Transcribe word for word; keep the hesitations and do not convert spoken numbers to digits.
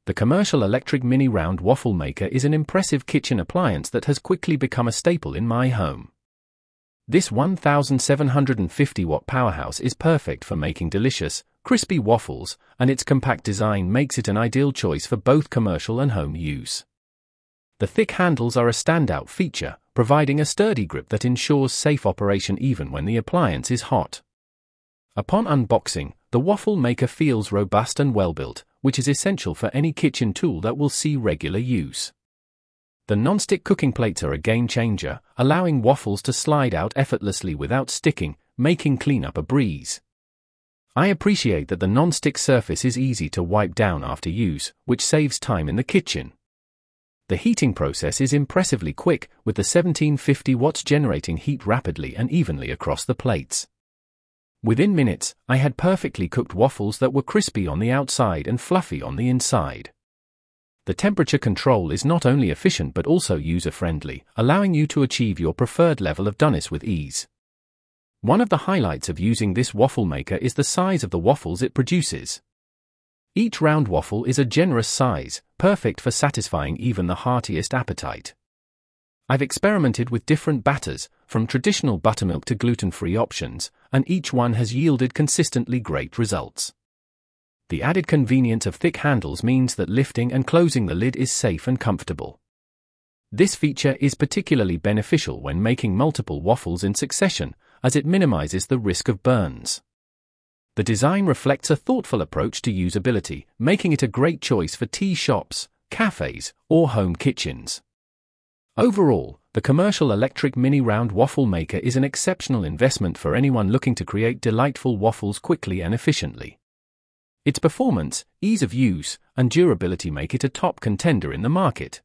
The commercial electric mini round waffle maker is an impressive kitchen appliance that has quickly become a staple in my home. This one thousand seven hundred fifty watt powerhouse is perfect for making delicious, crispy waffles, and its compact design makes it an ideal choice for both commercial and home use. The thick handles are a standout feature, providing a sturdy grip that ensures safe operation even when the appliance is hot. Upon unboxing, the waffle maker feels robust and well-built, which is essential for any kitchen tool that will see regular use. The non-stick cooking plates are a game-changer, allowing waffles to slide out effortlessly without sticking, making cleanup a breeze. I appreciate that the non-stick surface is easy to wipe down after use, which saves time in the kitchen. The heating process is impressively quick, with the seventeen fifty watts generating heat rapidly and evenly across the plates. Within minutes, I had perfectly cooked waffles that were crispy on the outside and fluffy on the inside. The temperature control is not only efficient but also user-friendly, allowing you to achieve your preferred level of doneness with ease. One of the highlights of using this waffle maker is the size of the waffles it produces. Each round waffle is a generous size, perfect for satisfying even the heartiest appetite. I've experimented with different batters, from traditional buttermilk to gluten-free options, and each one has yielded consistently great results. The added convenience of thick handles means that lifting and closing the lid is safe and comfortable. This feature is particularly beneficial when making multiple waffles in succession, as it minimizes the risk of burns. The design reflects a thoughtful approach to usability, making it a great choice for tea shops, cafes, or home kitchens. Overall, the commercial electric mini round waffle maker is an exceptional investment for anyone looking to create delightful waffles quickly and efficiently. Its performance, ease of use, and durability make it a top contender in the market.